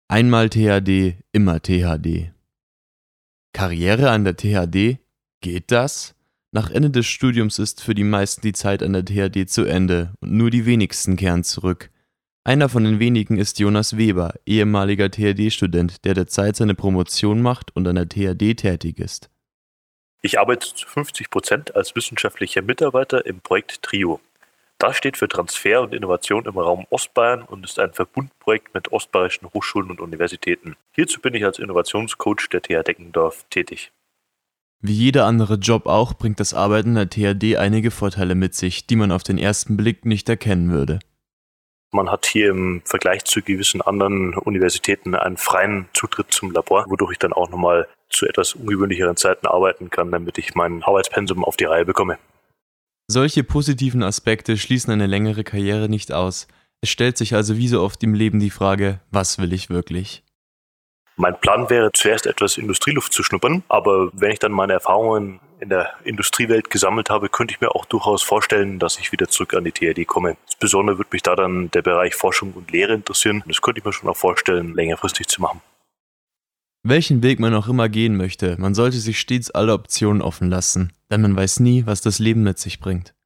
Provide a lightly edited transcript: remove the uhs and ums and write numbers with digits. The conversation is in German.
Einmal THD, immer THD. Karriere an der THD? Geht das? Nach Ende des Studiums ist für die meisten die Zeit an der THD zu Ende und nur die wenigsten kehren zurück. Einer von den wenigen ist Jonas Weber, ehemaliger THD-Student, der derzeit seine Promotion macht und an der THD tätig ist. Ich arbeite zu 50% als wissenschaftlicher Mitarbeiter im Projekt TRIO. Das steht für Transfer und Innovation im Raum Ostbayern und ist ein Verbundprojekt mit ostbayerischen Hochschulen und Universitäten. Hierzu bin ich als Innovationscoach der TH Deckendorf tätig. Wie jeder andere Job auch bringt das Arbeiten der THD einige Vorteile mit sich, die man auf den ersten Blick nicht erkennen würde. Man hat hier im Vergleich zu gewissen anderen Universitäten einen freien Zutritt zum Labor, wodurch ich dann auch nochmal zu etwas ungewöhnlicheren Zeiten arbeiten kann, damit ich mein Arbeitspensum auf die Reihe bekomme. Solche positiven Aspekte schließen eine längere Karriere nicht aus. Es stellt sich also wie so oft im Leben die Frage, was will ich wirklich? Mein Plan wäre, zuerst etwas Industrieluft zu schnuppern, aber wenn ich dann meine Erfahrungen in der Industriewelt gesammelt habe, könnte ich mir auch durchaus vorstellen, dass ich wieder zurück an die THD komme. Insbesondere würde mich da dann der Bereich Forschung und Lehre interessieren. Das könnte ich mir schon auch vorstellen, längerfristig zu machen. Welchen Weg man auch immer gehen möchte, man sollte sich stets alle Optionen offen lassen, denn man weiß nie, was das Leben mit sich bringt.